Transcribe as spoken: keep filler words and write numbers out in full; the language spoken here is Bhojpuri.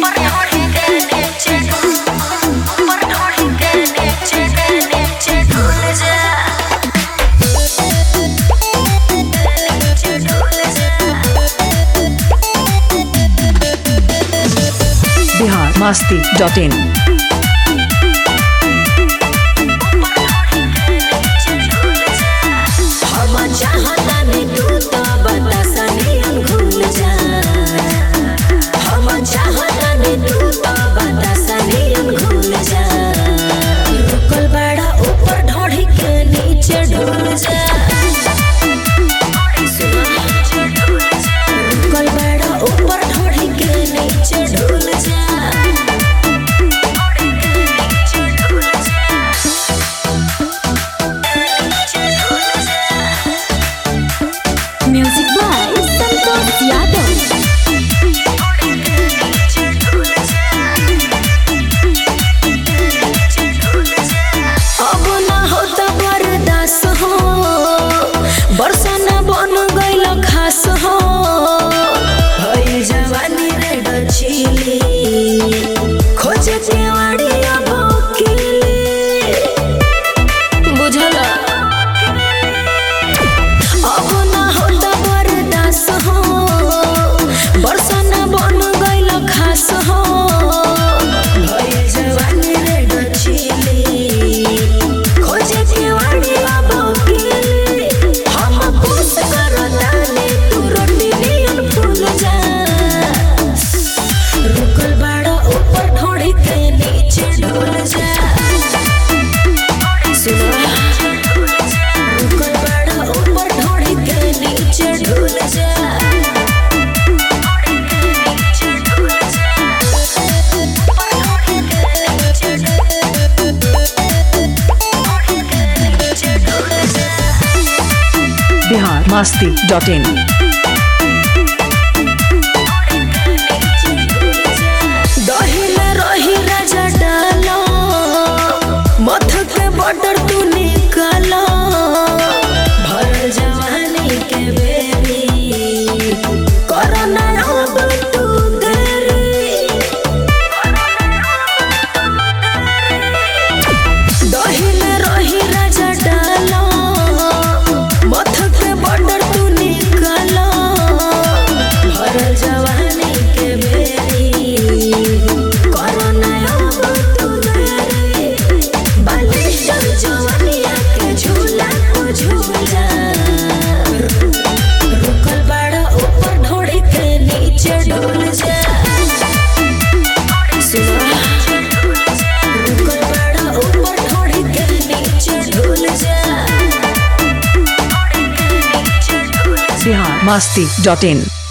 Bihar Masti dot in. Music by Santosh Yadav. अब ना होता बर्दाश्त हो, बरसा ना बन गइल खास हो, भइल जवानी रे डचिली, खोजे केवाड़ी अब किली, बुझला। अब ना होता बर्दाश्त हो, बरसा ना बन गइल खास हो, भइल जवानी रे डचिली, खोजे केवाड़ी अब किली, हम पूछ करतानी तू रोटी नियन फूल जा, रुकल बाड़ा ऊपर ढोड़ी के नीचे ढोल जा, सुना रुकल बाड़ा ऊपर ढोड़ी के नीचे ढोल जा। Bihar Masti dot in. दही में रही राजा डालो, मथ के बॉर्डर तू निकालो, भर जवानी के बेबी करना अब तू देरी, दही में रही राजा डालो, मथ के बॉर्डर तू निकालो, भर जवानी के बेबी करना अब तू देरी, बालिस्टर जवानिया के झूला को झूल जा, रुकल बाड़ा ऊपर ढोड़ी के नीचे डोल जा, सुना रुकल बाड़ा ऊपर ढोड़ी के नीचे डोल जा। बिहार मस्ती डॉट इन।